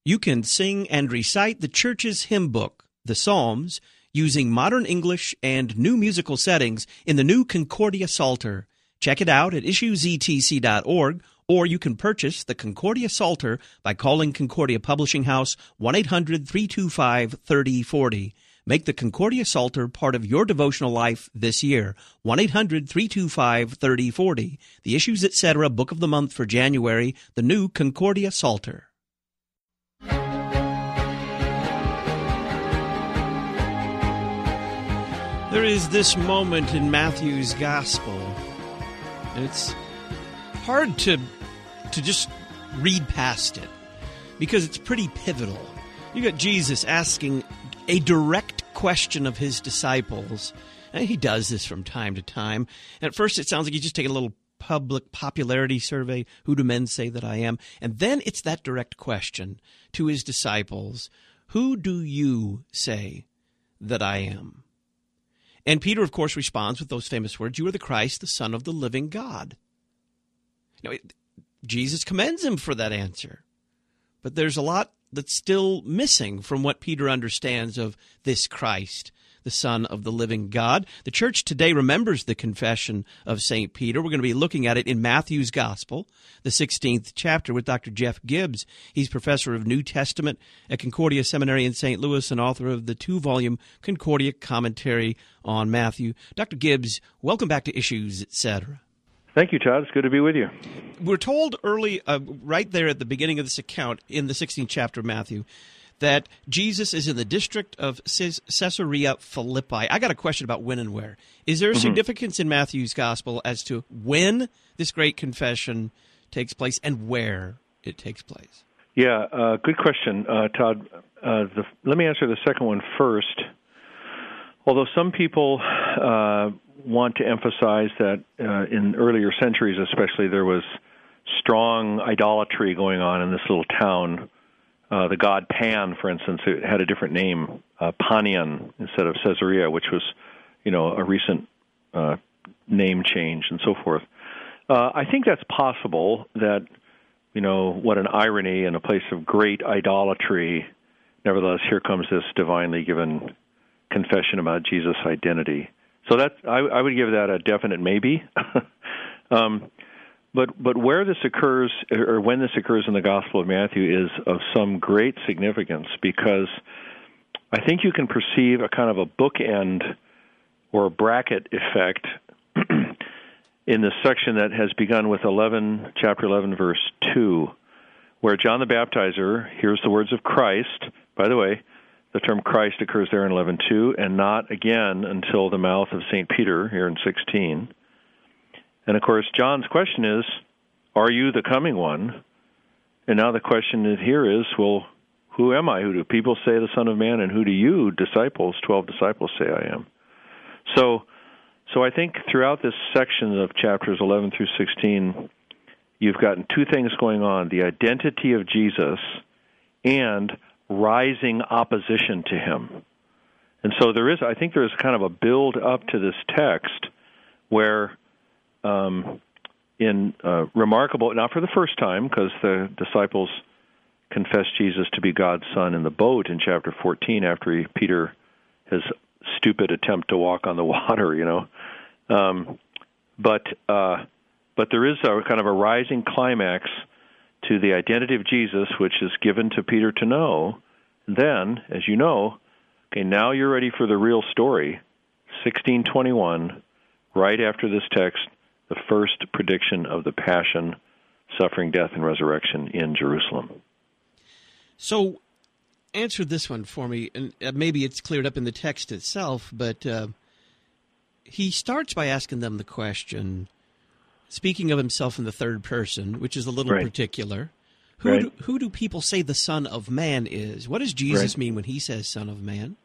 You can sing and recite the church's hymn book, the Psalms, using modern English and new musical settings in the new Concordia Psalter. Check it out at issuesetc.org, or you can purchase the Concordia Psalter by calling Concordia Publishing House 1-800-325-3040. Make the Concordia Psalter part of your devotional life this year. 1-800-325-3040. The Issues Etc. Book of the Month for January, the new Concordia Psalter. There is this moment in Matthew's Gospel, and it's hard to just read past it because it's pretty pivotal. You got Jesus asking a direct question of his disciples, and he does this from time to time. And at first it sounds like he's just taking a little public popularity survey, who do men say that I am? And then it's that direct question to his disciples, who do you say that I am? And Peter, of course, responds with those famous words, you are the Christ, the Son of the living God. Jesus commends him for that answer. But there's a lot that's still missing from what Peter understands of this Christ, the Son of the living God. The church today remembers the confession of St. Peter. We're going to be looking at it in Matthew's Gospel, the 16th chapter, with Dr. Jeff Gibbs. He's professor of New Testament at Concordia Seminary in St. Louis and author of the 2-volume Concordia Commentary on Matthew. Dr. Gibbs, welcome back to Issues, Etc. Thank you, Todd. It's good to be with you. We're told early, right there at the beginning of this account in the 16th chapter of Matthew, that Jesus is in the district of Caesarea Philippi. I got a question about when and where. Is there a significance in Matthew's Gospel as to when this great confession takes place and where it takes place? Yeah, good question, Todd. Let me answer the second one first. Although some people want to emphasize that in earlier centuries especially there was strong idolatry going on in this little town. The god Pan, for instance, it had a different name, Panion, instead of Caesarea, which was, a recent name change and so forth. I think that's possible that, what an irony in a place of great idolatry. Nevertheless, here comes this divinely given confession about Jesus' identity. So I would give that a definite maybe. But where this occurs, or when this occurs in the Gospel of Matthew, is of some great significance, because I think you can perceive a kind of a bookend or a bracket effect in this section that has begun with chapter 11, verse 2, where John the Baptizer hears the words of Christ. By the way, the term Christ occurs there in 11:2, and not again until the mouth of St. Peter here in 16. And, of course, John's question is, are you the coming one? And now the question here is, well, who am I? Who do people say the Son of Man, and who do you, 12 disciples, say I am? So I think throughout this section of chapters 11 through 16, you've gotten two things going on, the identity of Jesus and rising opposition to him. And so I think there is kind of a build up to this text where remarkable, not for the first time, because the disciples confessed Jesus to be God's Son in the boat in chapter 14 after Peter, his stupid attempt to walk on the water, But there is a kind of a rising climax to the identity of Jesus, which is given to Peter to know. Then, as you know, okay, now you're ready for the real story. 16:21, right after this text, the first prediction of the passion, suffering, death, and resurrection in Jerusalem. So, answer this one for me, and maybe it's cleared up in the text itself, but he starts by asking them the question, speaking of himself in the third person, which is a little particular. Who do people say the Son of Man is? What does Jesus mean when he says Son of Man?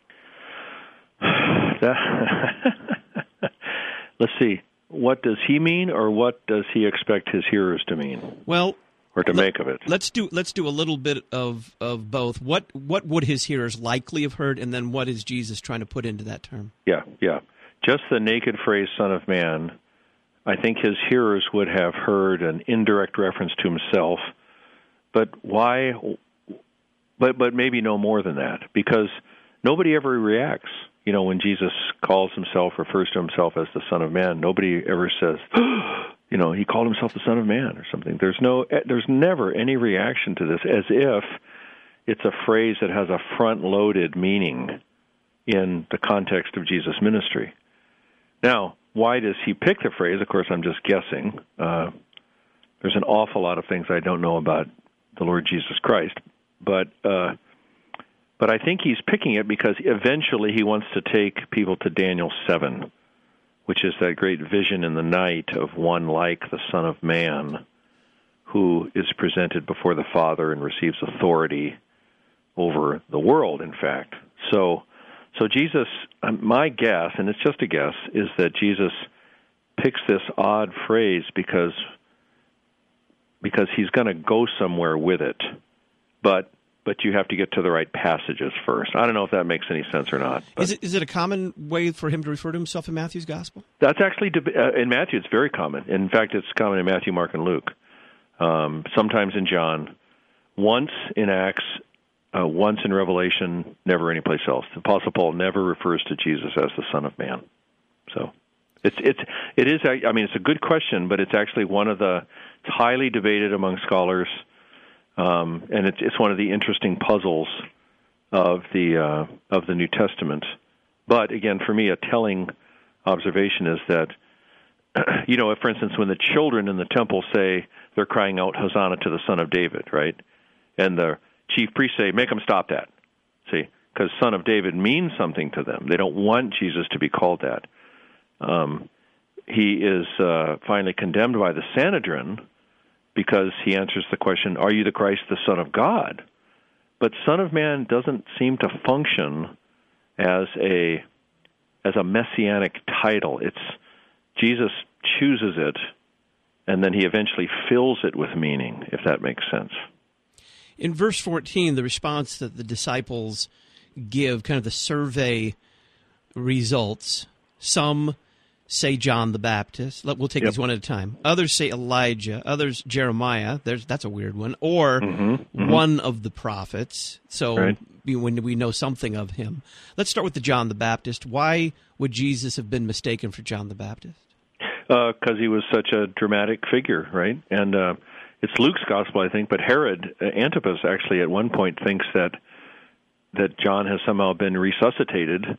Let's see. What does he mean, or what does he expect his hearers to mean? Well, or to make of it. Let's do a little bit of both. What would his hearers likely have heard, and then what is Jesus trying to put into that term? Yeah. Just the naked phrase Son of Man, I think his hearers would have heard an indirect reference to himself. But why but maybe no more than that, because nobody ever reacts. When Jesus refers to himself as the Son of Man, nobody ever says, he called himself the Son of Man or something. There's never any reaction to this, as if it's a phrase that has a front-loaded meaning in the context of Jesus' ministry. Now, why does he pick the phrase? Of course, I'm just guessing. There's an awful lot of things I don't know about the Lord Jesus Christ, but I think he's picking it because eventually he wants to take people to Daniel 7, which is that great vision in the night of one like the Son of Man, who is presented before the Father and receives authority over the world, in fact. So Jesus, my guess, and it's just a guess, is that Jesus picks this odd phrase because he's going to go somewhere with it. But you have to get to the right passages first. I don't know if that makes any sense or not. Is it a common way for him to refer to himself in Matthew's Gospel? That's actually, in Matthew, it's very common. In fact, it's common in Matthew, Mark, and Luke. Sometimes in John. Once in Acts, once in Revelation, never anyplace else. The Apostle Paul never refers to Jesus as the Son of Man. So it is. I mean, it's a good question, but it's actually it's highly debated among scholars. And it's one of the interesting puzzles of the New Testament. But again, for me, a telling observation is that, if, for instance, when the children in the temple say they're crying out Hosanna to the Son of David, right? And the chief priests say, make them stop that. See, because Son of David means something to them. They don't want Jesus to be called that. He is finally condemned by the Sanhedrin, because he answers the question, are you the Christ, the Son of God? But Son of Man doesn't seem to function as a messianic title. It's Jesus chooses it, and then he eventually fills it with meaning, if that makes sense. In verse 14, the response that the disciples give, kind of the survey results, some say John the Baptist. We'll take these one at a time. Others say Elijah. Others Jeremiah. That's a weird one. Or one of the prophets. So when we know something of him. Let's start with the John the Baptist. Why would Jesus have been mistaken for John the Baptist? Because he was such a dramatic figure, right? And it's Luke's gospel, I think, but Herod Antipas actually at one point thinks that John has somehow been resuscitated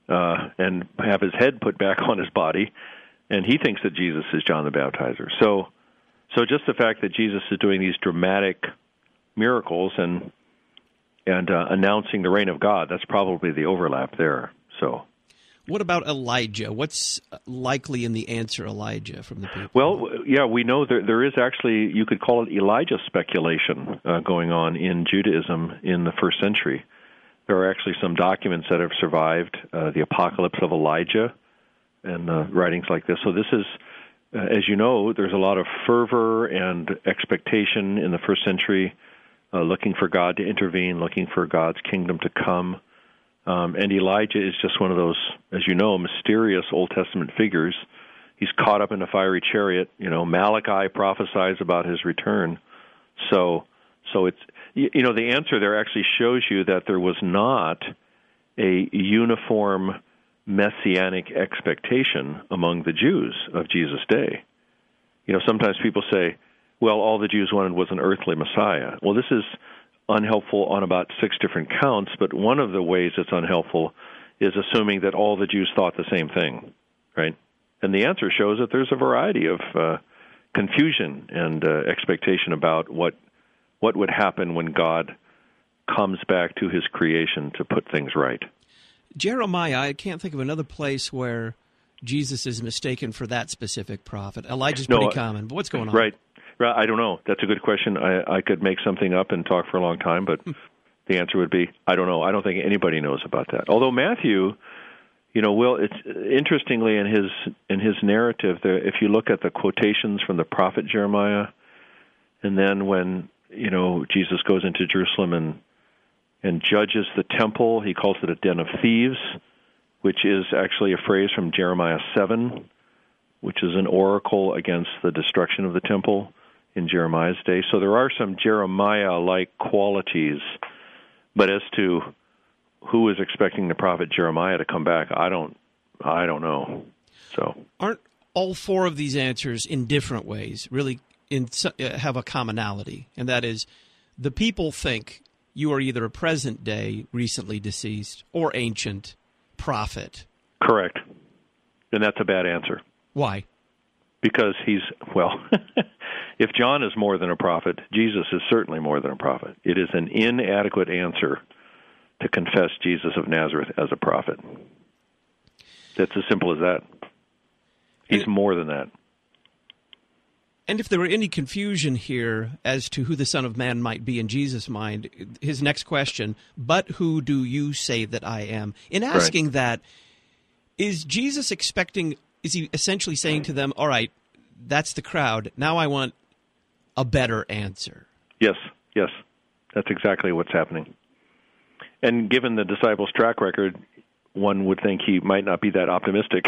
and have his head put back on his body, and he thinks that Jesus is John the Baptizer. So just the fact that Jesus is doing these dramatic miracles and announcing the reign of God, that's probably the overlap there. So, what about Elijah? What's likely in the answer, Elijah, from the people? Well, yeah, we know there is actually, you could call it Elijah speculation going on in Judaism in the first century. There are actually some documents that have survived, the Apocalypse of Elijah and writings like this. So this is, as you know, there's a lot of fervor and expectation in the first century, looking for God to intervene, looking for God's kingdom to come. And Elijah is just one of those, as you know, mysterious Old Testament figures. He's caught up in a fiery chariot. Malachi prophesies about his return. So it's, the answer there actually shows you that there was not a uniform messianic expectation among the Jews of Jesus' day. Sometimes people say, well, all the Jews wanted was an earthly Messiah. Well, this is unhelpful on about 6 different counts, but one of the ways it's unhelpful is assuming that all the Jews thought the same thing, right? And the answer shows that there's a variety of confusion and expectation about what would happen when God comes back to his creation to put things right. Jeremiah, I can't think of another place where Jesus is mistaken for that specific prophet. Elijah's pretty common, but what's going on? Right. I don't know. That's a good question. I could make something up and talk for a long time, but the answer would be, I don't know. I don't think anybody knows about that. Although Matthew, it's interestingly in his narrative, if you look at the quotations from the prophet Jeremiah, and then when Jesus goes into Jerusalem and judges the temple, he calls it a den of thieves, which is actually a phrase from Jeremiah 7, which is an oracle against the destruction of the temple in Jeremiah's day. So there are some Jeremiah-like qualities But as to who is expecting the prophet Jeremiah to come back, I don't know. So aren't all four of these answers in different ways really have a commonality, and that is the people think you are either a present-day, recently deceased, or ancient prophet. Correct. And that's a bad answer. Why? Because if John is more than a prophet, Jesus is certainly more than a prophet. It is an inadequate answer to confess Jesus of Nazareth as a prophet. That's as simple as that. He's more than that. And if there were any confusion here as to who the Son of Man might be in Jesus' mind, his next question, but who do you say that I am? In asking that, is Jesus is he essentially saying to them, all right, that's the crowd, now I want a better answer? Yes. That's exactly what's happening. And given the disciples' track record, one would think he might not be that optimistic.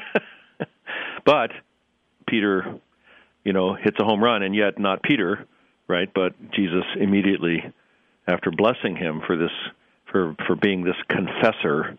But Peter, hits a home run, and yet not Peter, right? But Jesus immediately, after blessing him for being this confessor,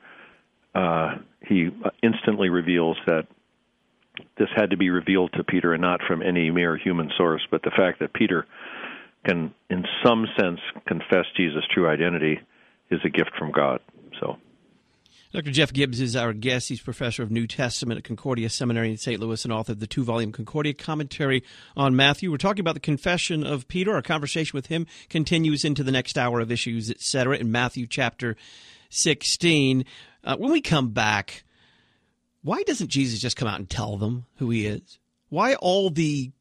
he instantly reveals that this had to be revealed to Peter and not from any mere human source. But the fact that Peter can, in some sense, confess Jesus' true identity is a gift from God. So, Dr. Jeff Gibbs is our guest. He's professor of New Testament at Concordia Seminary in St. Louis and author of the 2-volume Concordia Commentary on Matthew. We're talking about the confession of Peter. Our conversation with him continues into the next hour of Issues, Etc. in Matthew chapter 16. When we come back, why doesn't Jesus just come out and tell them who he is? Why all the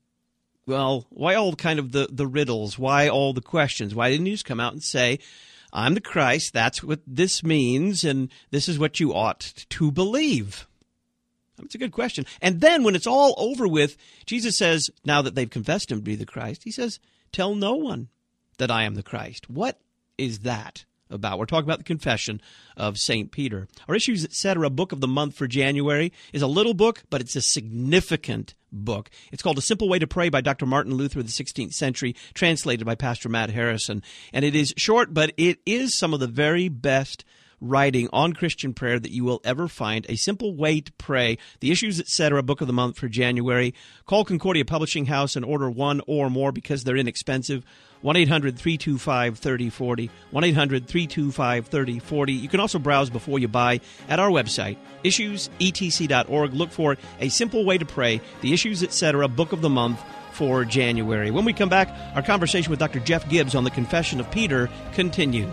kind of the riddles? Why all the questions? Why didn't he just come out and say, I'm the Christ, that's what this means, and this is what you ought to believe? That's a good question. And then when it's all over with, Jesus says, now that they've confessed him to be the Christ, he says, tell no one that I am the Christ. What is that about? We're talking about the confession of St. Peter. Our Issues, Etc. book of the month for January is a little book, but it's a significant book. It's called A Simple Way to Pray by Dr. Martin Luther of the 16th century, translated by Pastor Matt Harrison. And it is short, but it is some of the very best writing on Christian prayer that you will ever find. A Simple Way to Pray, the Issues, Etc. book of the month for January. Call Concordia Publishing House and order one or more because they're inexpensive. 1-800-325-3040, 1-800-325-3040. You can also browse before you buy at our website, issuesetc.org. Look for A Simple Way to Pray, the Issues, Etc. book of the month for January. When we come back, our conversation with Dr. Jeff Gibbs on the Confession of Peter continues.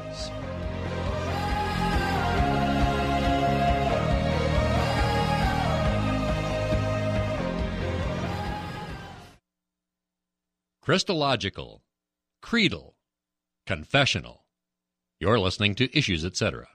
Christological, creedal, confessional. You're listening to Issues, Etc.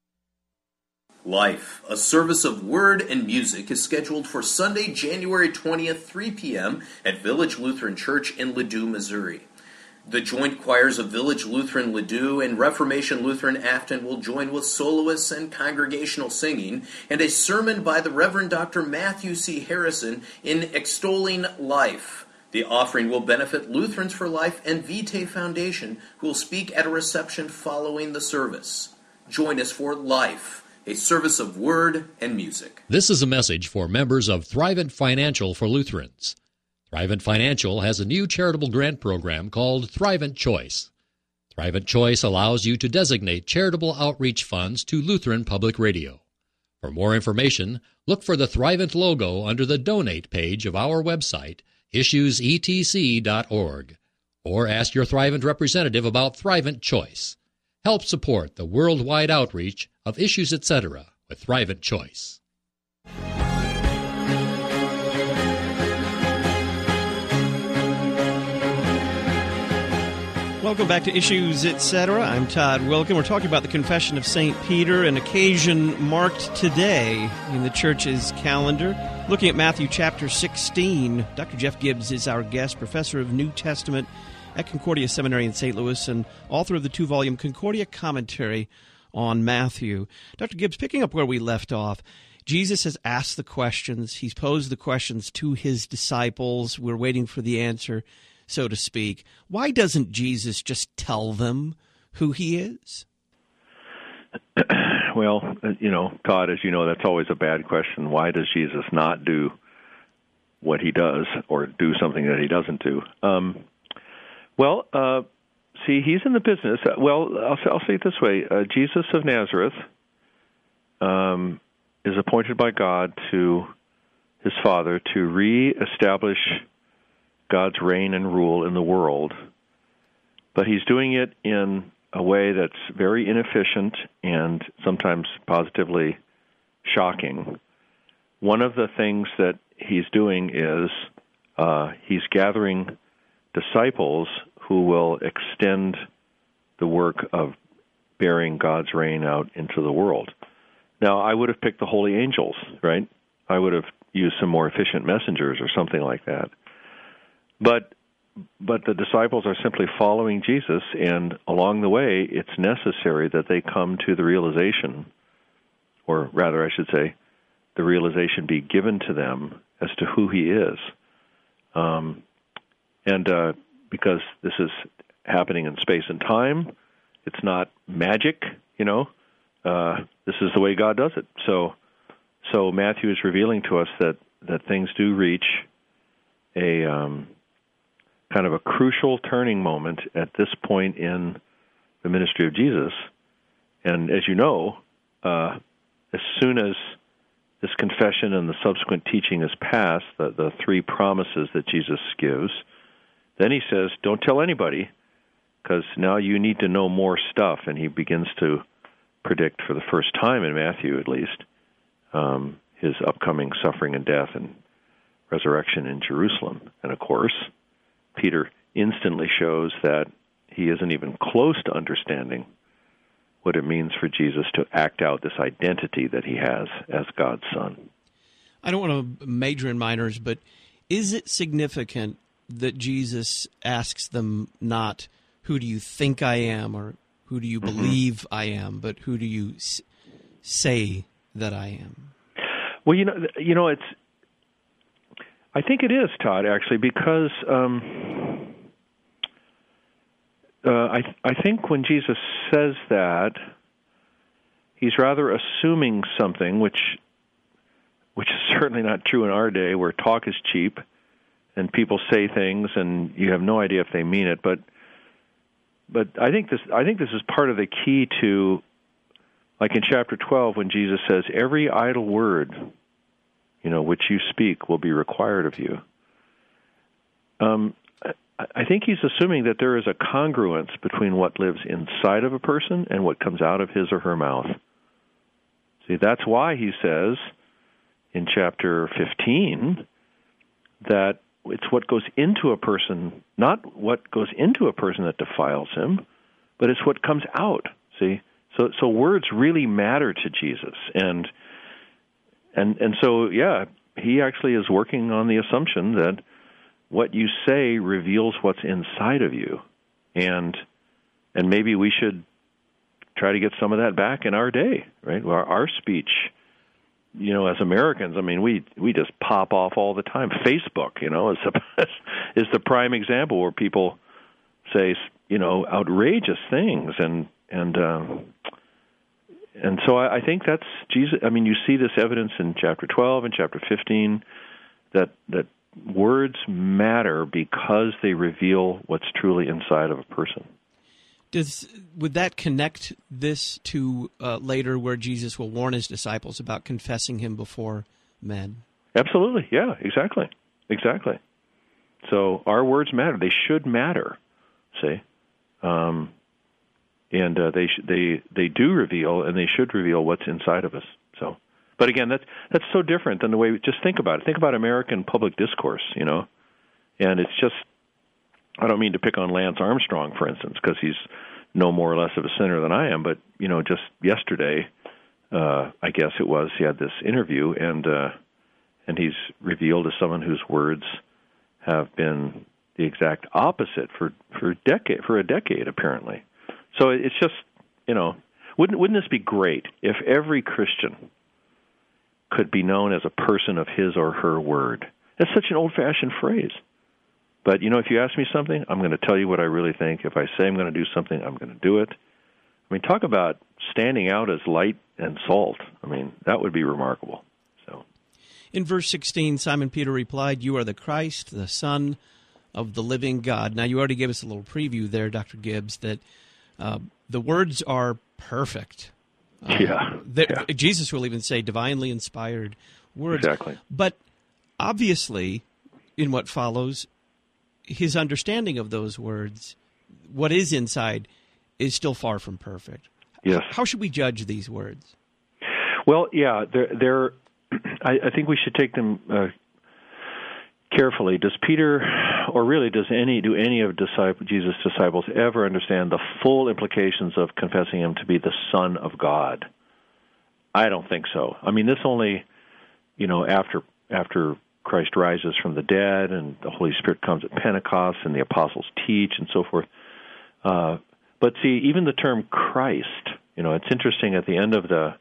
Life, a service of word and music, is scheduled for Sunday, January 20th, 3 p.m. at Village Lutheran Church in Ladue, Missouri. The joint choirs of Village Lutheran Ladue and Reformation Lutheran Afton will join with soloists and congregational singing, and a sermon by the Reverend Dr. Matthew C. Harrison in Extolling Life. The offering will benefit Lutherans for Life and Vitae Foundation, who will speak at a reception following the service. Join us for Life, a service of word and music. This is a message for members of Thrivent Financial for Lutherans. Thrivent Financial has a new charitable grant program called Thrivent Choice. Thrivent Choice allows you to designate charitable outreach funds to Lutheran Public Radio. For more information, look for the Thrivent logo under the Donate page of our website, issuesetc.org, or ask your Thrivent representative about Thrivent Choice. Help support the worldwide outreach of Issues, Etc. with Thrivent Choice. Welcome back to Issues, Etc. I'm Todd Wilken. We're talking about the Confession of St. Peter, an occasion marked today in the Church's calendar. Looking at Matthew chapter 16, Dr. Jeff Gibbs is our guest, professor of New Testament at Concordia Seminary in St. Louis and author of the 2-volume Concordia Commentary on Matthew. Dr. Gibbs, picking up where we left off, Jesus has asked the questions. He's posed the questions to his disciples. We're waiting for the answer, so to speak. Why doesn't Jesus just tell them who he is? Well, Todd, as you know, that's always a bad question. Why does Jesus not do what he does or do something that he doesn't do? See, he's in the business. I'll say it this way. Jesus of Nazareth is appointed by God to his Father to reestablish God's reign and rule in the world. But he's doing it in a way that's very inefficient and sometimes positively shocking. One of the things that he's doing is he's gathering disciples who will extend the work of bearing God's reign out into the world. Now, I would have picked the holy angels, right? I would have used some more efficient messengers or something like that. But the disciples are simply following Jesus, and along the way, it's necessary that they come to the realization, or rather, I should say, the realization be given to them as to who he is. Because this is happening in space and time, it's not magic, this is the way God does it. So Matthew is revealing to us that things do reach a kind of a crucial turning moment at this point in the ministry of Jesus. And as you know, as soon as this confession and the subsequent teaching is passed, the three promises that Jesus gives, then he says, don't tell anybody, because now you need to know more stuff. And he begins to predict, for the first time in Matthew at least, his upcoming suffering and death and resurrection in Jerusalem. And of course, Peter instantly shows that he isn't even close to understanding what it means for Jesus to act out this identity that he has as God's Son. I don't want to major in minors, but is it significant that Jesus asks them not, who do you think I am, or who do you believe I am, but who do you say that I am? Well, it's. I think it is, Todd, actually, because I think when Jesus says that, he's rather assuming something, which is certainly not true in our day, where talk is cheap and people say things and you have no idea if they mean it. But I think this is part of the key to, like in chapter 12, when Jesus says, every idle word, which you speak will be required of you. I think he's assuming that there is a congruence between what lives inside of a person and what comes out of his or her mouth. See, that's why he says in chapter 15 that it's what goes into a person, not what goes into a person that defiles him, but it's what comes out. See, so words really matter to Jesus, and so he actually is working on the assumption that what you say reveals what's inside of you, and maybe we should try to get some of that back in our day, right? Our speech, as Americans, I mean, we just pop off all the time. Facebook, is the prime example where people say, outrageous things, and so I think that's Jesus. I mean, you see this evidence in chapter 12 and chapter 15 that words matter because they reveal what's truly inside of a person. Would that connect this to later where Jesus will warn his disciples about confessing him before men? Absolutely. Yeah, exactly. So our words matter. They should matter, see? And they do reveal, and they should reveal what's inside of us. So, but again, that's so different than the way just think about it. Think about American public discourse, and it's just, I don't mean to pick on Lance Armstrong, for instance, because he's no more or less of a sinner than I am, but just yesterday, I guess it was, he had this interview, and he's revealed as someone whose words have been the exact opposite for a decade apparently. So it's just, wouldn't this be great if every Christian could be known as a person of his or her word? That's such an old-fashioned phrase. But, if you ask me something, I'm going to tell you what I really think. If I say I'm going to do something, I'm going to do it. I mean, talk about standing out as light and salt. I mean, that would be remarkable. So, in verse 16, Simon Peter replied, "You are the Christ, the Son of the living God." Now, you already gave us a little preview there, Dr. Gibbs, that the words are perfect. Jesus will even say divinely inspired words. Exactly. But obviously, in what follows, his understanding of those words, what is inside, is still far from perfect. Yes. How should we judge these words? Well, yeah, they're I think we should take them carefully. Does Peter, or really do any of Jesus' disciples ever understand the full implications of confessing him to be the Son of God? I don't think so. I mean, this only, after Christ rises from the dead and the Holy Spirit comes at Pentecost and the apostles teach and so forth. But see, even the term Christ, it's interesting at the end of the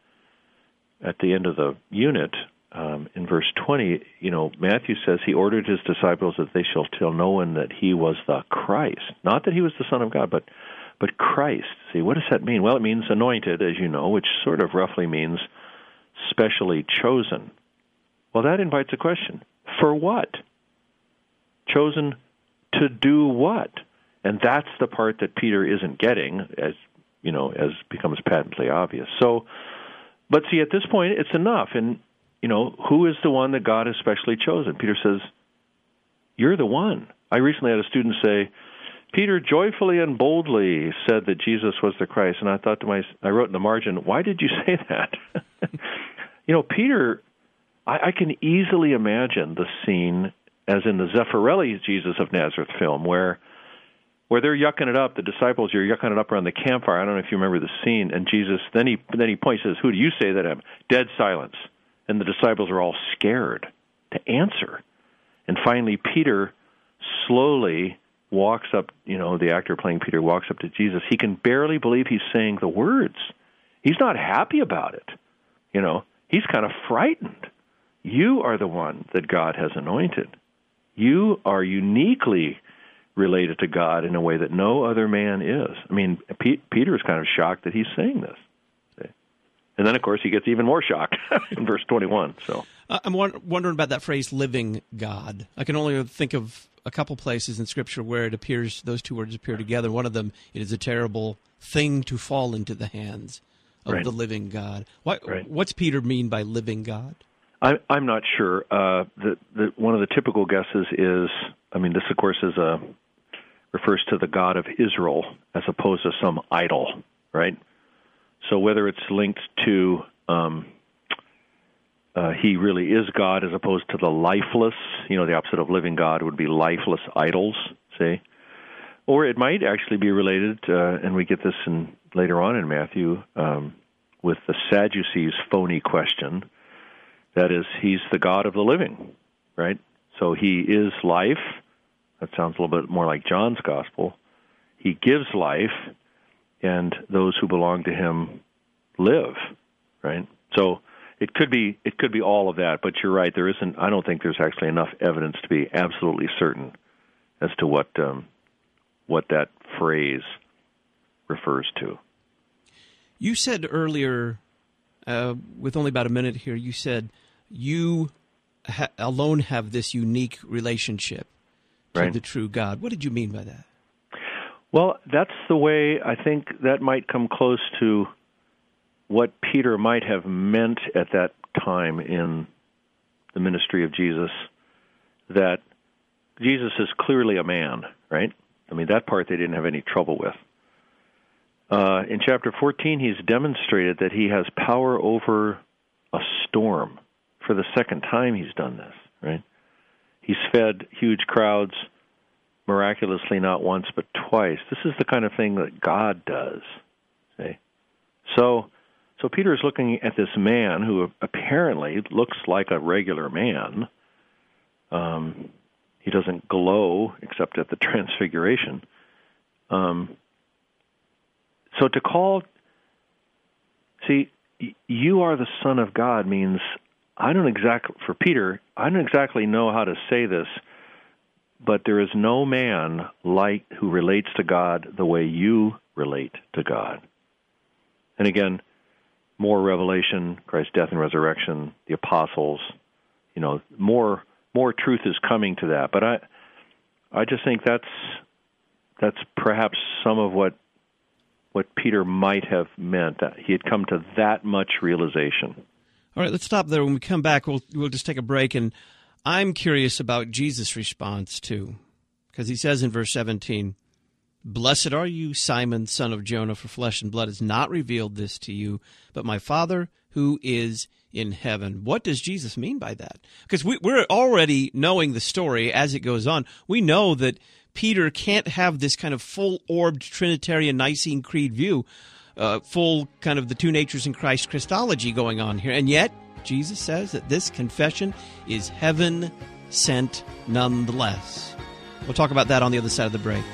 unit, in verse 20, Matthew says he ordered his disciples that they shall tell no one that he was the Christ. Not that he was the Son of God, but Christ. See, what does that mean? Well, it means anointed, as you know, which sort of roughly means specially chosen. Well, that invites a question. For what? Chosen to do what? And that's the part that Peter isn't getting, as becomes patently obvious. So, but see, at this point, it's enough. And, who is the one that God has specially chosen? Peter says, you're the one. I recently had a student say, Peter joyfully and boldly said that Jesus was the Christ. And I thought to myself, I wrote in the margin, why did you say that? Peter, I can easily imagine the scene as in the Zeffirelli Jesus of Nazareth film, where they're yucking it up. The disciples are yucking it up around the campfire. I don't know if you remember the scene. And Jesus, then he points and says, who do you say that I am? Dead silence. And the disciples are all scared to answer. And finally, Peter slowly walks up, the actor playing Peter walks up to Jesus. He can barely believe he's saying the words. He's not happy about it. He's kind of frightened. You are the one that God has anointed. You are uniquely related to God in a way that no other man is. I mean, Peter is kind of shocked that he's saying this. And then, of course, he gets even more shocked in verse 21. So I'm wondering about that phrase, living God. I can only think of a couple places in Scripture where it appears, those two words appear together. One of them, it is a terrible thing to fall into the hands of the living God. What's Peter mean by living God? I'm not sure. One of the typical guesses is, this, of course, refers to the God of Israel as opposed to some idol, right? So whether it's linked to he really is God as opposed to the lifeless, the opposite of living God would be lifeless idols, say. Or it might actually be related, and we get this later on in Matthew, with the Sadducees' phony question. That is, he's the God of the living, right? So he is life. That sounds a little bit more like John's gospel. He gives life, and those who belong to him live, right? So it could be all of that, but you're right. There isn't. I don't think there's actually enough evidence to be absolutely certain as to what that phrase refers to. You said earlier, with only about a minute here, you said you alone have this unique relationship to the true God. What did you mean by that? Well, that's the way I think that might come close to what Peter might have meant at that time in the ministry of Jesus, that Jesus is clearly a man, right? That part they didn't have any trouble with. In chapter 14, he's demonstrated that he has power over a storm. For the second time he's done this, right? He's fed huge crowds miraculously not once but twice. This is the kind of thing that God does. See? So Peter is looking at this man who apparently looks like a regular man. He doesn't glow except at the transfiguration. So to call, you are the Son of God means for Peter, I don't exactly know how to say this, but there is no man who relates to God the way you relate to God. And again, more revelation, Christ's death and resurrection, the apostles, more truth is coming to that. But I just think that's perhaps some of what Peter might have meant, that he had come to that much realization. All right, let's stop there. When we come back, we'll just take a break, and I'm curious about Jesus' response, too, because he says in verse 17, "Blessed are you, Simon, son of Jonah, for flesh and blood has not revealed this to you, but my Father who is in heaven." What does Jesus mean by that? Because we're already knowing the story as it goes on. We know that Peter can't have this kind of full-orbed Trinitarian Nicene Creed view, full kind of the two natures in Christ Christology going on here. And yet, Jesus says that this confession is heaven-sent nonetheless. We'll talk about that on the other side of the break.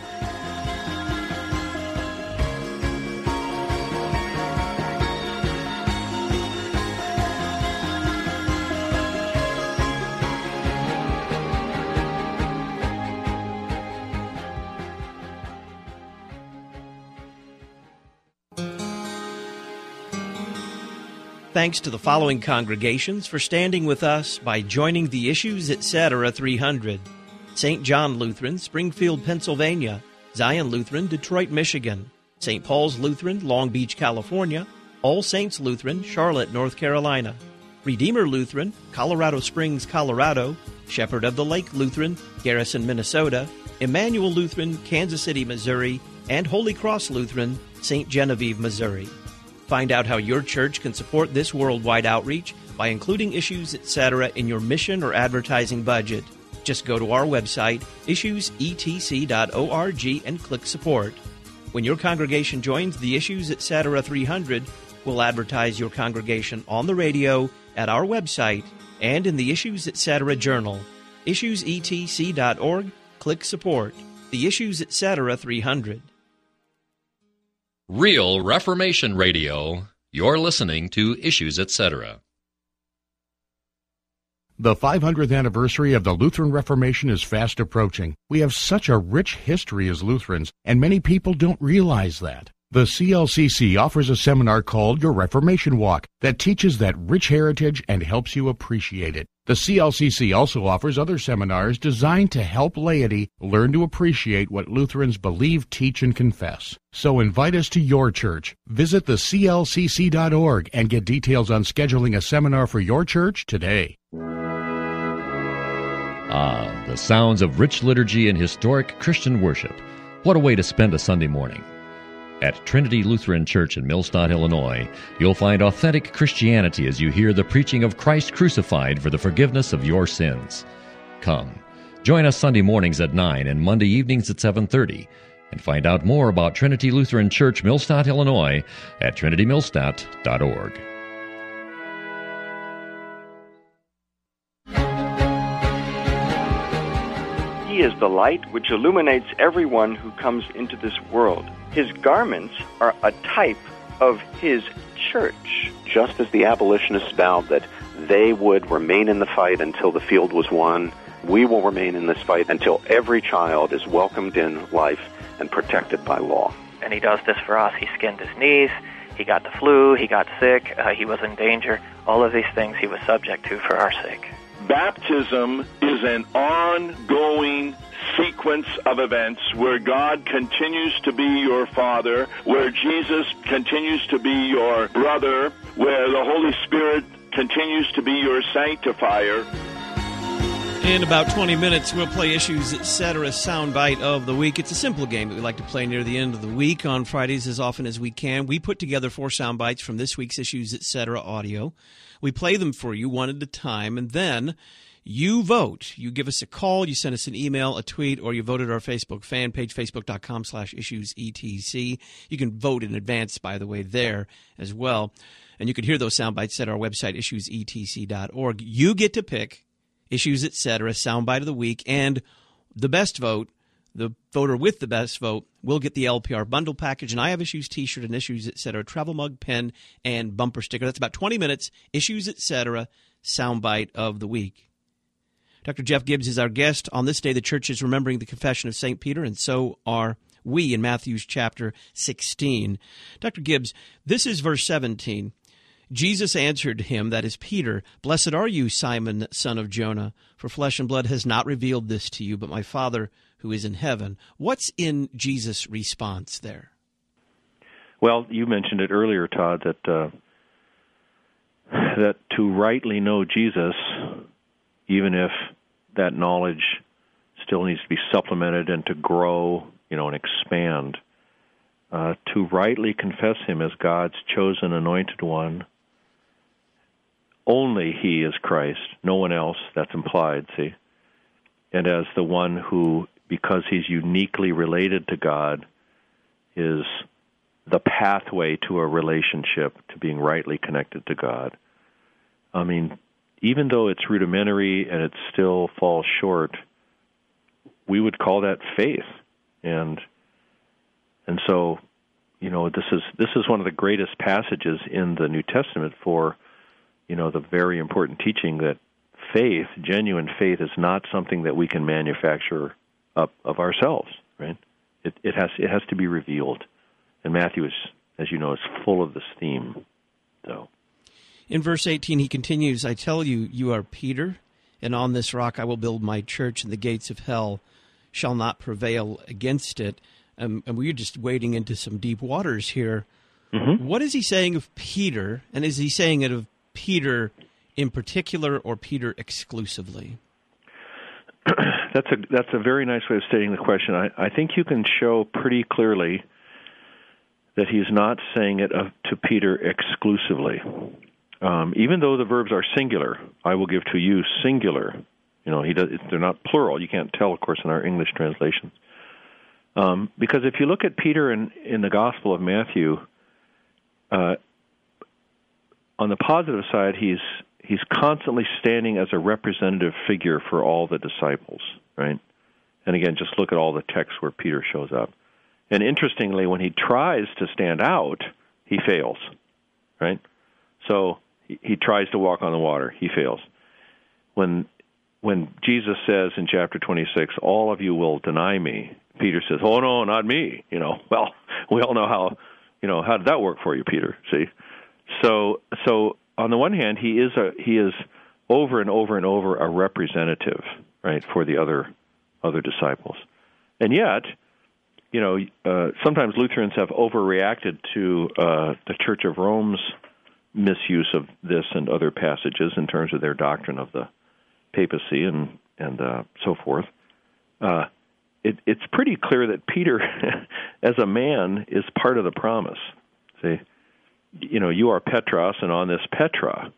Thanks to the following congregations for standing with us by joining the Issues Etc. 300. St. John Lutheran, Springfield, Pennsylvania. Zion Lutheran, Detroit, Michigan. St. Paul's Lutheran, Long Beach, California. All Saints Lutheran, Charlotte, North Carolina. Redeemer Lutheran, Colorado Springs, Colorado. Shepherd of the Lake Lutheran, Garrison, Minnesota. Emmanuel Lutheran, Kansas City, Missouri. And Holy Cross Lutheran, St. Genevieve, Missouri. Find out how your church can support this worldwide outreach by including Issues Etc. in your mission or advertising budget. Just go to our website, issuesetc.org, and click Support. When your congregation joins the Issues Etc. 300, we'll advertise your congregation on the radio, at our website, and in the Issues Etc. Journal. issuesetc.org, click Support. The Issues Etc. 300. Real Reformation Radio. You're listening to Issues Etc. The 500th anniversary of the Lutheran Reformation is fast approaching. We have such a rich history as Lutherans, and many people don't realize that. The CLCC offers a seminar called Your Reformation Walk that teaches that rich heritage and helps you appreciate it. The CLCC also offers other seminars designed to help laity learn to appreciate what Lutherans believe, teach, and confess. So invite us to your church. Visit theclcc.org and get details on scheduling a seminar for your church today. Ah, the sounds of rich liturgy and historic Christian worship. What a way to spend a Sunday morning. At Trinity Lutheran Church in Millstadt, Illinois, you'll find authentic Christianity as you hear the preaching of Christ crucified for the forgiveness of your sins. Come, join us Sunday mornings at 9 and Monday evenings at 7:30, and find out more about Trinity Lutheran Church, Millstadt, Illinois at trinitymillstadt.org. He is the light which illuminates everyone who comes into this world. His garments are a type of his church. Just as the abolitionists vowed that they would remain in the fight until the field was won, we will remain in this fight until every child is welcomed in life and protected by law. And he does this for us. He skinned his knees, he got the flu, he got sick, he was in danger. All of these things he was subject to for our sake. Baptism is an ongoing sequence of events where God continues to be your Father, where Jesus continues to be your brother, where the Holy Spirit continues to be your sanctifier. In about 20 minutes, we'll play Issues Etc. Soundbite of the Week. It's a simple game that we like to play near the end of the week on Fridays as often as we can. We put together 4 soundbites from this week's Issues Etc. audio. We play them for you one at a time, and then you vote. You give us a call, you send us an email, a tweet, or you vote at our Facebook fan page, facebook.com/issuesetc. You can vote in advance, by the way, there as well. And you can hear those soundbites at our website, issuesetc.org. You get to pick Issues Etc. Soundbite of the Week, and the best vote, the voter with the best vote, will get the LPR bundle package, and I have Issues t-shirt and Issues Etc. travel mug, pen, and bumper sticker. That's about 20 minutes. Issues Etc. Soundbite of the Week. Dr. Jeff Gibbs is our guest. On this day, the Church is remembering the confession of St. Peter, and so are we in Matthew's chapter 16. Dr. Gibbs, this is verse 17. Jesus answered him, that is Peter, "Blessed are you, Simon, son of Jonah, for flesh and blood has not revealed this to you, but my Father who is in heaven." What's in Jesus' response there? Well, you mentioned it earlier, Todd, that to rightly know Jesus, even if that knowledge still needs to be supplemented and to grow, and expand, to rightly confess him as God's chosen anointed one, only he is Christ, no one else, that's implied, see? And as the one who, because he's uniquely related to God, is the pathway to a relationship, to being rightly connected to God. I mean, even though it's rudimentary and it still falls short, we would call that faith. And so, this is one of the greatest passages in the New Testament for, the very important teaching that faith, genuine faith, is not something that we can manufacture up of ourselves, right? It has to be revealed. And Matthew is, as you know, is full of this theme. So, in verse 18, he continues, "I tell you, you are Peter, and on this rock I will build my church, and the gates of hell shall not prevail against it." And we're just wading into some deep waters here. Mm-hmm. What is he saying of Peter, and is he saying it of Peter in particular or Peter exclusively? That's a very nice way of stating the question. I think you can show pretty clearly that he's not saying it to Peter exclusively. Even though the verbs are singular, I will give to you singular. They're not plural. You can't tell, of course, in our English translations. Because if you look at Peter in the Gospel of Matthew, on the positive side, he's constantly standing as a representative figure for all the disciples, right? And again, just look at all the texts where Peter shows up. And interestingly, when he tries to stand out, he fails, right? So he tries to walk on the water, he fails. When Jesus says in chapter 26, "All of you will deny me," Peter says, "Oh no, not me." Well, we all know how did that work for you, Peter? See, so on the one hand, he is over and over and over a representative, right, for the other disciples, and yet, sometimes Lutherans have overreacted to the Church of Rome's misuse of this and other passages in terms of their doctrine of the papacy and so forth. It's pretty clear that Peter, as a man, is part of the promise. See, you are Petros, and on this Petra,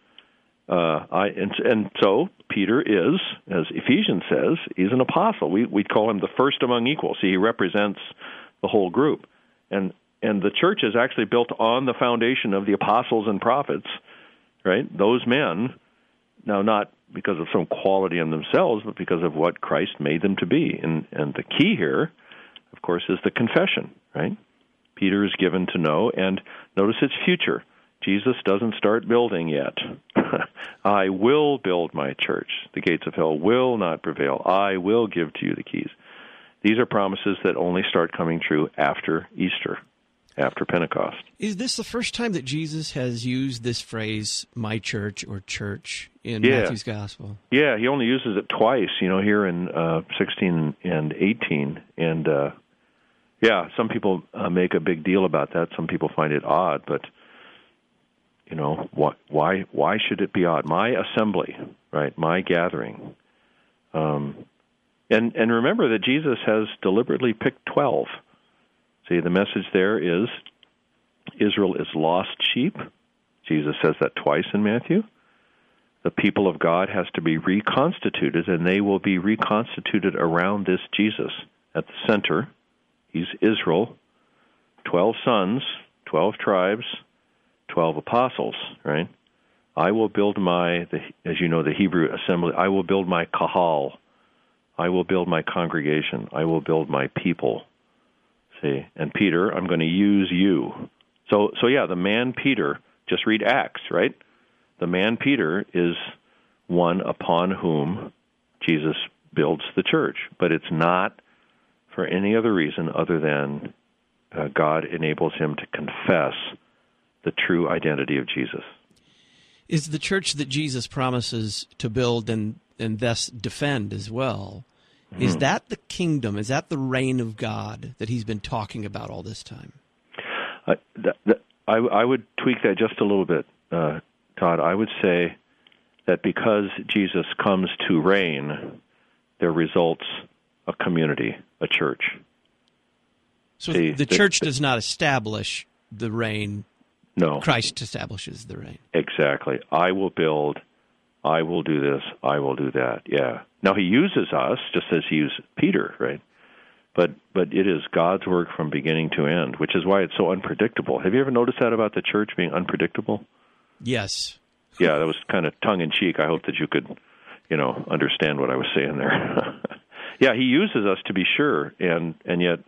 and so Peter is, as Ephesians says, he's an apostle. We'd call him the first among equals. See, he represents the whole group, and the church is actually built on the foundation of the apostles and prophets, right? Those men, now not because of some quality in themselves, but because of what Christ made them to be. And the key here, of course, is the confession, right? Peter is given to know, and notice its future. Jesus doesn't start building yet. I will build my church. The gates of hell will not prevail. I will give to you the keys. These are promises that only start coming true after Easter, after Pentecost. Is this the first time that Jesus has used this phrase, my church or church, in Matthew's Gospel? Yeah, he only uses it twice, here in 16 and 18. And, some people make a big deal about that. Some people find it odd, but, why should it be odd? My assembly, right, my gathering. And remember that Jesus has deliberately picked 12. See, the message there is Israel is lost sheep. Jesus says that twice in Matthew. The people of God has to be reconstituted, and they will be reconstituted around this Jesus. At the center, he's Israel, 12 sons, 12 tribes, 12 apostles, right? I will build as you know, the Hebrew assembly, I will build my kahal. I will build my congregation. I will build my people. See, and Peter, I'm going to use you. So the man Peter, just read Acts, right? The man Peter is one upon whom Jesus builds the church, but it's not for any other reason other than God enables him to confess the true identity of Jesus. Is the church that Jesus promises to build and thus defend as well, is that the kingdom, is that the reign of God that he's been talking about all this time? I would tweak that just a little bit, Todd. I would say that because Jesus comes to reign, there results a community, a church. So the church does not establish the reign. No. Christ establishes the reign. Exactly. I will build, I will do this, I will do that. Yeah. Now he uses us just as he used Peter, right? But it is God's work from beginning to end, which is why it's so unpredictable. Have you ever noticed that about the church being unpredictable? Yes. Yeah, that was kind of tongue-in-cheek. I hope that you could, understand what I was saying there. Yeah, he uses us to be sure, and yet,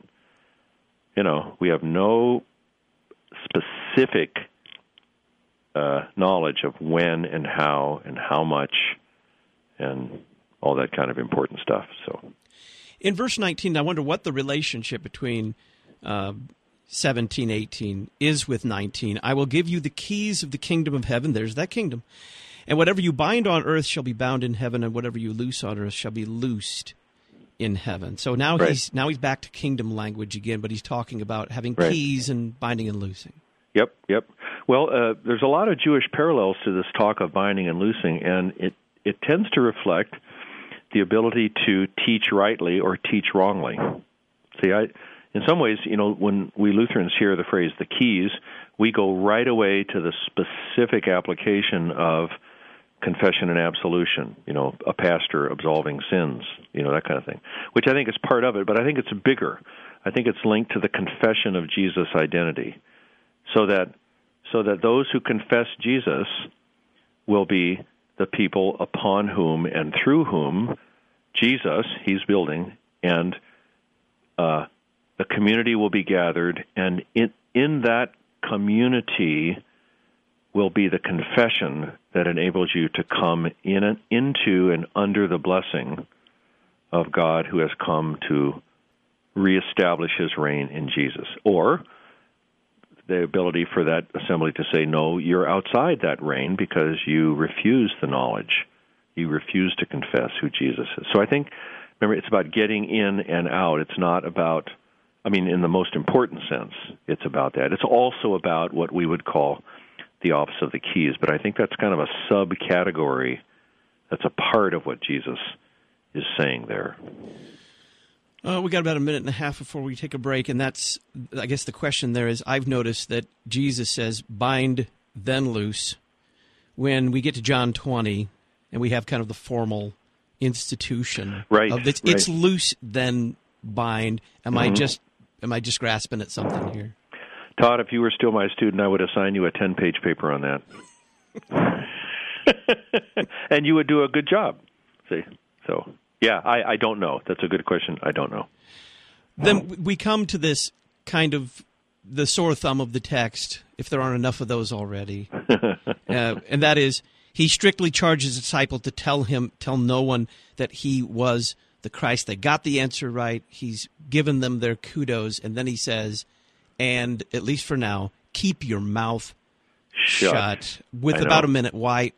we have no specific knowledge of when and how much and all that kind of important stuff. So, in verse 19, I wonder what the relationship between 17, 18 is with 19. I will give you the keys of the kingdom of heaven. There's that kingdom. And whatever you bind on earth shall be bound in heaven, and whatever you loose on earth shall be loosed in heaven. So now he's back to kingdom language again, but he's talking about having keys and binding and loosing. Yep. Well, there's a lot of Jewish parallels to this talk of binding and loosing, and it tends to reflect the ability to teach rightly or teach wrongly. See, in some ways, when we Lutherans hear the phrase "the keys," we go right away to the specific application of confession and absolution, a pastor absolving sins, that kind of thing, which I think is part of it, but I think it's bigger. I think it's linked to the confession of Jesus' identity, so that those who confess Jesus will be the people upon whom and through whom Jesus, he's building, and the community will be gathered, and in that community will be the confession that enables you to come into and under the blessing of God who has come to reestablish his reign in Jesus. Or the ability for that assembly to say, no, you're outside that reign because you refuse the knowledge. You refuse to confess who Jesus is. So I think, remember, it's about getting in and out. It's not about, in the most important sense, it's about that. It's also about what we would call the office of the keys, but I think that's kind of a subcategory. That's a part of what Jesus is saying there. We got about a minute and a half before we take a break, and that's, I guess the question there is, I've noticed that Jesus says, bind, then loose. When we get to John 20, and we have kind of the formal institution of this, it's loose, then bind. Am I just grasping at something here? Todd, if you were still my student, I would assign you a 10-page paper on that. And you would do a good job. See? So, yeah, I don't know. That's a good question. I don't know. Then we come to this kind of the sore thumb of the text, if there aren't enough of those already. And that is, he strictly charges his disciple to tell no one that he was the Christ. They got the answer right. He's given them their kudos. And then he says, and at least for now, keep your mouth shut. With about a minute. Why?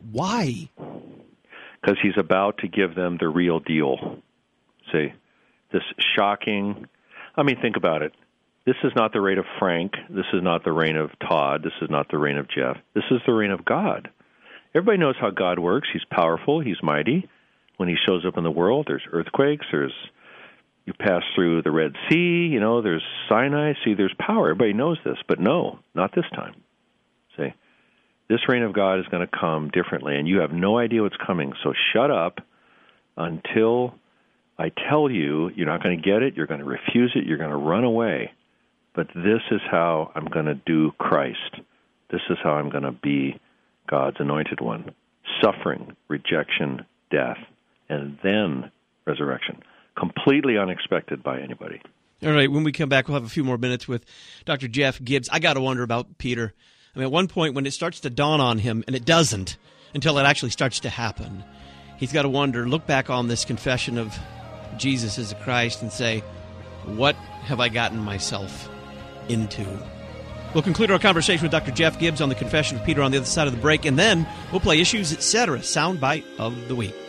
Because he's about to give them the real deal. See, this shocking, think about it. This is not the reign of Frank. This is not the reign of Todd. This is not the reign of Jeff. This is the reign of God. Everybody knows how God works. He's powerful. He's mighty. When he shows up in the world, there's earthquakes. You pass through the Red Sea. There's Sinai. See, there's power. Everybody knows this. But no, not this time. See, this reign of God is going to come differently, and you have no idea what's coming. So shut up until I tell you. You're not going to get it. You're going to refuse it. You're going to run away. But this is how I'm going to do Christ. This is how I'm going to be God's anointed one. Suffering, rejection, death, and then resurrection. Completely unexpected by anybody. All right, when we come back, we'll have a few more minutes with Dr. Jeff Gibbs. I got to wonder about Peter. At one point, when it starts to dawn on him, and it doesn't until it actually starts to happen, he's got to wonder, look back on this confession of Jesus as the Christ and say, What have I gotten myself into? We'll conclude our conversation with Dr. Jeff Gibbs on the Confession of Peter on the other side of the break, and then we'll play Issues, Etc., Soundbite of the Week.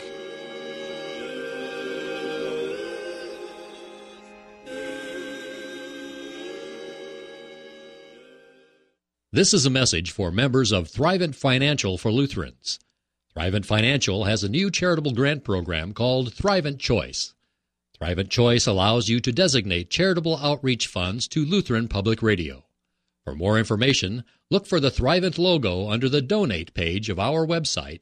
This is a message for members of Thrivent Financial for Lutherans. Thrivent Financial has a new charitable grant program called Thrivent Choice. Thrivent Choice allows you to designate charitable outreach funds to Lutheran Public Radio. For more information, look for the Thrivent logo under the Donate page of our website,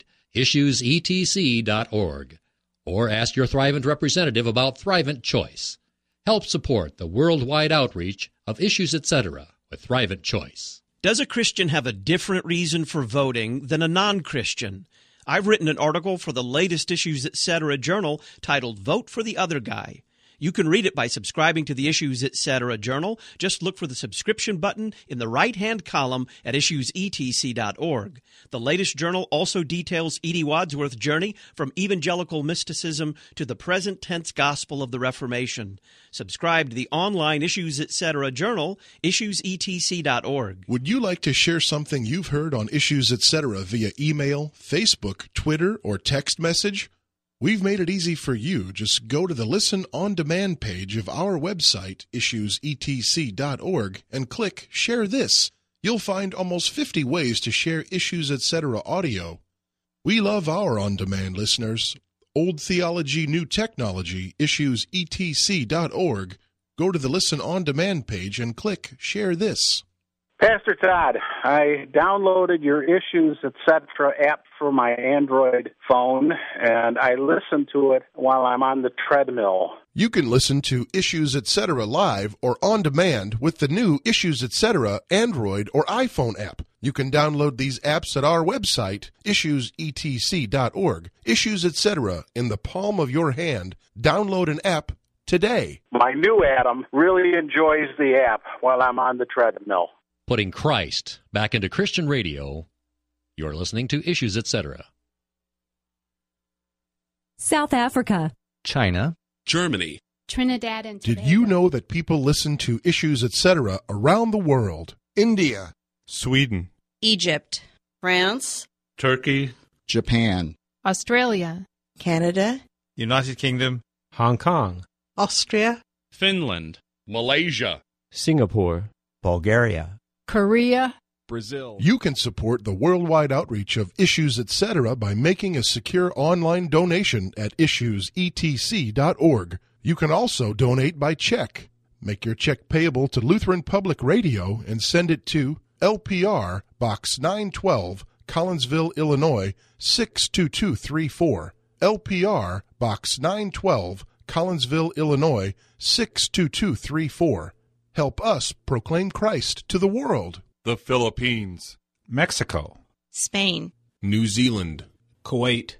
issuesetc.org, or ask your Thrivent representative about Thrivent Choice. Help support the worldwide outreach of Issues, Etc. with Thrivent Choice. Does a Christian have a different reason for voting than a non-Christian? I've written an article for the latest Issues, Etc. journal titled Vote for the Other Guy. You can read it by subscribing to the Issues, Etc. journal. Just look for the subscription button in the right-hand column at issuesetc.org. The latest journal also details E.D. Wadsworth's journey from evangelical mysticism to the present-tense gospel of the Reformation. Subscribe to the online Issues, Etc. journal, issuesetc.org. Would you like to share something you've heard on Issues, Etc. via email, Facebook, Twitter, or text message? We've made it easy for you. Just go to the Listen On Demand page of our website, issuesetc.org, and click Share This. You'll find almost 50 ways to share Issues, Etc. audio. We love our on-demand listeners. Old Theology, New Technology, issuesetc.org. Go to the Listen On Demand page and click Share This. Pastor Todd, I downloaded your Issues, Etc. app for my Android phone, and I listen to it while I'm on the treadmill. You can listen to Issues, Etc. live or on demand with the new Issues, Etc. Android or iPhone app. You can download these apps at our website, issuesetc.org. Issues, Etc. in the palm of your hand. Download an app today. My new Adam really enjoys the app while I'm on the treadmill. Putting Christ back into Christian radio. You're listening to Issues, Etc. South Africa, China, Germany, Trinidad and Tobago. Did you know that people listen to Issues, Etc. around the world? India, Sweden, Egypt, France, Turkey, Japan, Australia, Canada, United Kingdom, Hong Kong, Austria, Finland, Malaysia, Singapore, Bulgaria, Korea, Brazil. You can support the worldwide outreach of Issues, Etc. by making a secure online donation at issuesetc.org. You can also donate by check. Make your check payable to Lutheran Public Radio and send it to LPR, Box 912, Collinsville, Illinois, 62234. LPR, Box 912, Collinsville, Illinois, 62234. Help us proclaim Christ to the world. The Philippines, Mexico, Spain, New Zealand, Kuwait.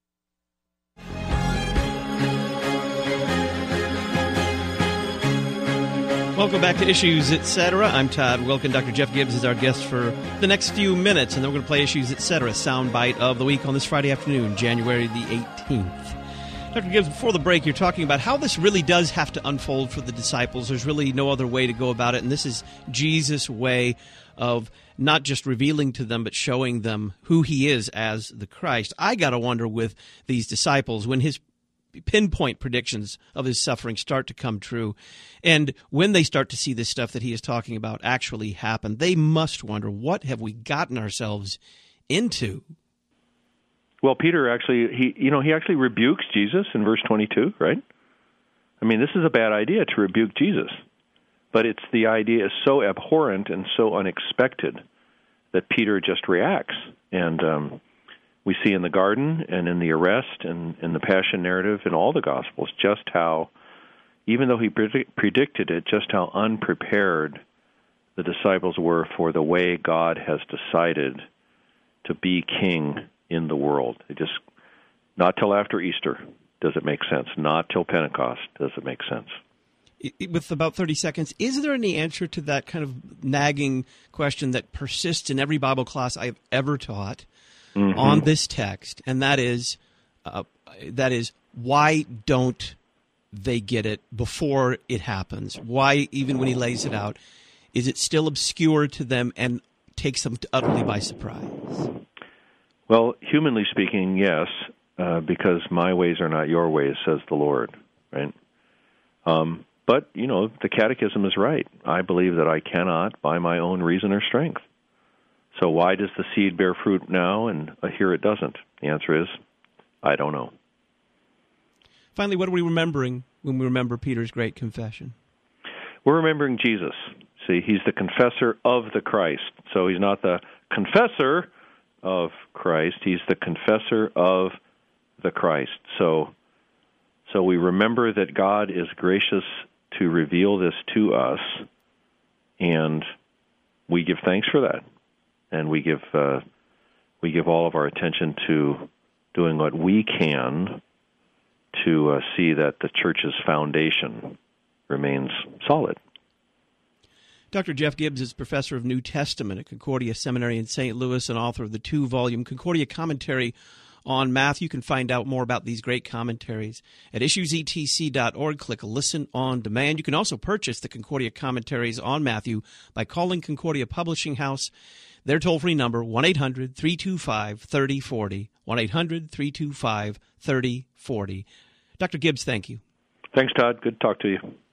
Welcome back to Issues, Etc. I'm Todd Wilken. Dr. Jeff Gibbs is our guest for the next few minutes, and then we're going to play Issues, Etc. Soundbite of the Week on this Friday afternoon, January the 18th. Dr. Gibbs, before the break, you're talking about how this really does have to unfold for the disciples. There's really no other way to go about it, and this is Jesus' way of not just revealing to them, but showing them who he is as the Christ. I got to wonder with these disciples, when his pinpoint predictions of his suffering start to come true, and when they start to see this stuff that he is talking about actually happen, they must wonder, what have we gotten ourselves into? Well, Peter actually, he actually rebukes Jesus in verse 22, right? I mean, this is a bad idea to rebuke Jesus, but the idea is so abhorrent and so unexpected that Peter just reacts. And we see in the garden and in the arrest and in the passion narrative in all the Gospels just how, even though he predicted it, just how unprepared the disciples were for the way God has decided to be king in the world. It just, not till after Easter does it make sense. Not till Pentecost does it make sense. With about 30 seconds, is there any answer to that kind of nagging question that persists in every Bible class I've ever taught on this text? And that is, why don't they get it before it happens? Why, even when he lays it out, is it still obscure to them and takes them utterly by surprise? Well, humanly speaking, yes, because my ways are not your ways, says the Lord, right? But, the Catechism is right. I believe that I cannot, by my own reason or strength. So why does the seed bear fruit now and here it doesn't? The answer is, I don't know. Finally, what are we remembering when we remember Peter's great confession? We're remembering Jesus. See, he's the confessor of the Christ. So he's not the confessor of Christ. He's the confessor of the Christ. So we remember that God is gracious to reveal this to us, and we give thanks for that. And we give all of our attention to doing what we can to see that the church's foundation remains solid. Dr. Jeff Gibbs is professor of New Testament at Concordia Seminary in St. Louis and author of the 2-volume Concordia Commentary on Matthew. You can find out more about these great commentaries at issuesetc.org. Click Listen on Demand. You can also purchase the Concordia Commentaries on Matthew by calling Concordia Publishing House. Their toll-free number, 1-800-325-3040, 1-800-325-3040. Dr. Gibbs, thank you. Thanks, Todd. Good to talk to you.